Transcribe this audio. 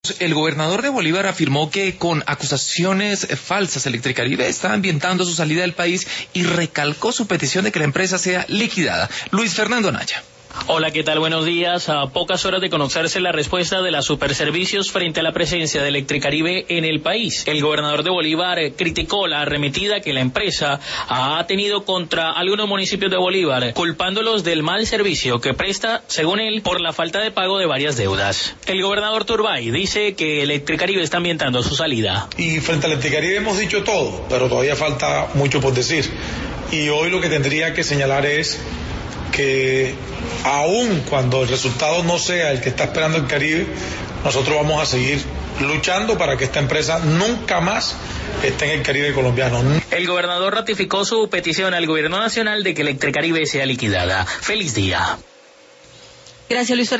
El gobernador de Bolívar afirmó que con acusaciones falsas Electricaribe está ambientando su salida del país y recalcó su petición de que la empresa sea liquidada. Luis Fernando Anaya. Hola, ¿qué tal? Buenos días. A pocas horas de conocerse la respuesta de las Superservicios frente a la presencia de Electricaribe en el país, el gobernador de Bolívar criticó la arremetida que la empresa ha tenido contra algunos municipios de Bolívar, culpándolos del mal servicio que presta, según él, por la falta de pago de varias deudas. El gobernador Turbay dice que Electricaribe está ambientando su salida. Y frente a Electricaribe hemos dicho todo, pero todavía falta mucho por decir. Y hoy lo que tendría que señalar es que aun cuando el resultado no sea el que está esperando el Caribe, nosotros vamos a seguir luchando para que esta empresa nunca más esté en el Caribe colombiano. El gobernador ratificó su petición al gobierno nacional de que Electricaribe sea liquidada. ¡Feliz día! Gracias, Luis Fernando.